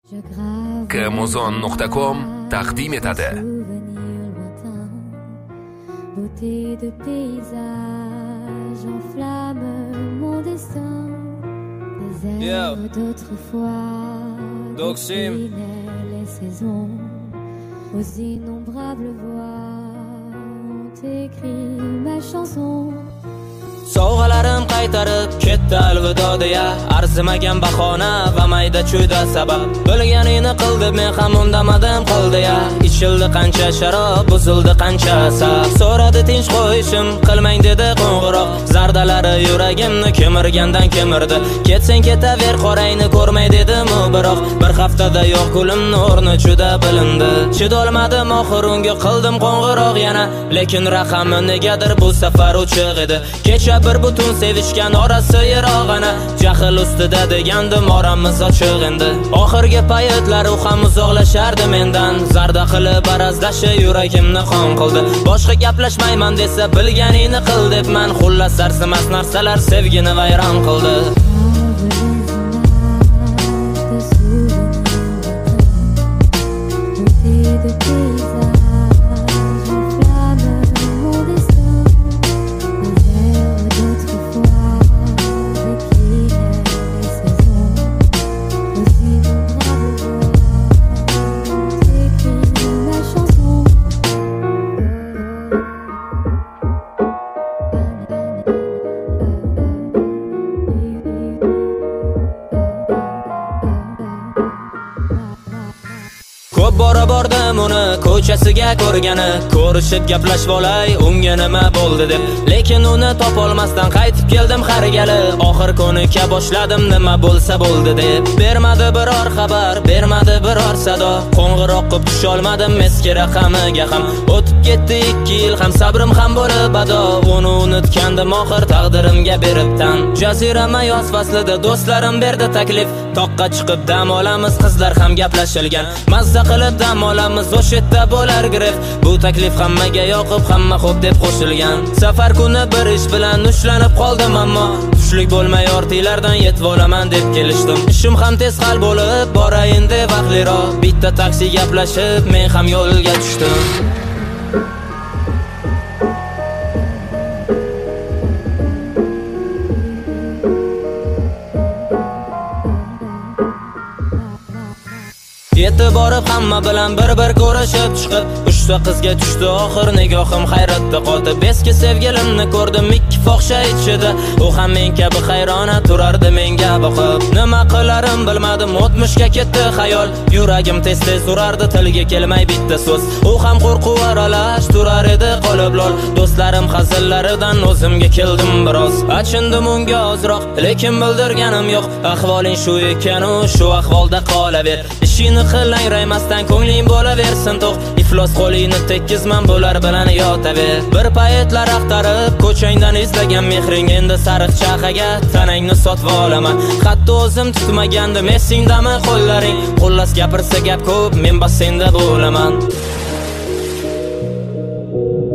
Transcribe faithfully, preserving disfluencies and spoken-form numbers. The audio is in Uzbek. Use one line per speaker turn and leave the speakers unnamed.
Kamuzon nuqta com taqdim etadi.
Beauté de paysage enflamme mon destin. Des airs d'autrefois, déclinaient les saisons. Aux innombrables voix ont écrit ma chanson.
Sovg'alarim qaytarib ketdi alvido deya, arzimagan bahona va mayda chuyda sabab. Bilganingni qil deb men ham undamadim qil deya, ichildi qancha sharob, buzildi qancha asab. So'radi tinch qo'yishim, qilmang dedi qo'ng'iroq. Zardalari yuragimni kemirgandan kemirdi. Ketsang ketaver, qorangni ko'rmay dedim u biroq. Bir haftada yo'q gulimni o'rni juda bilindi. Chidolmadim oxir unga qildim qo'ng'iroq yana, lekin raqami negadir bu safar o'chiq edi. Kecha bir butun sevishgan orasi yirog'ana, jahl ustida degandim oramiz ochiq endi. Oxirgi paytlar u ham uzoqlashardi mendan, zarda qilib arazlashi yuragimni qon qildi. Boshqa gaplashmayman desa bilganingni qil debman, xullas arzimas narsalar sevgini vayron qildi. Bora bordim uni ko'chasiga ko'rgani, ko'rishib gaplashib olay unga nima bo'ldi deb, lekin uni topolmasdan qaytib keldim har gali. Oxir ko'nika boshladim nima bo'lsa bo'ldi deb. Bermadi biror xabar, bermadi biror sado, qo'ng'iroq qilib tusha olmadim eski raqamiga ham. O'tib ketdi ikki yil, ham sabrim ham bo'lib ado. Uni unutgandim oxir taqdirimga beribdan. Jazirama yoz faslida do'stlarim berdi taklif, toqqa chiqib dam olamiz, qizlar ham gaplashilgan. Mazza qilib dam olamiz, o'shetda bo'lar gref. Bu taklif hammaga yoqib, hamma xo'p deb qo'shilgan. Safar kuni bir ish bilan ushlanib qoldim, ammo tushlik bo'lmay ortilardan yetib olaman deb kelishdim. Ishim ham tez hal bo'lib, borayin deb vaqtliroq bitta taksi gaplashib, men ham yo'lga tushdim. Yetib borib hamma bilan bir-bir ko'rishib chiqib, uchta qizga tushdi oxir nigohim hayratda qoldi. Eski sevgilimni ko'rdim ikki fohisha ichida, u ham men kabi hayrona turardi menga boqib. Nima qilarim bilmadim, o'tmishga ketdi xayol. Yuragim tez-tez urardi, tilga kelmay bitta so'z. U ham qo'rquv aralash turar edi qolib lol. Do'stlarim hazillaridan o'zimga keldim biroz. Achindim unga ozroq, lekin bildirganim yo'q. Ahvoling shu ekan, u shu ahvolda qolaver. Ishini qilang raymasdan ko'ngling bo'laversin to'q. Iflos qo'lingni tekkizman bular bilan yotaver. Bir paytlar axtarib ko'changdan izlagan mehring, endi sariq chaqaga tanangni sotib olaman. Hatto o'zim tutmagandim esingdami qo'llaring. Xullas gapirsa gap ko'p, men bas senda bo'laman.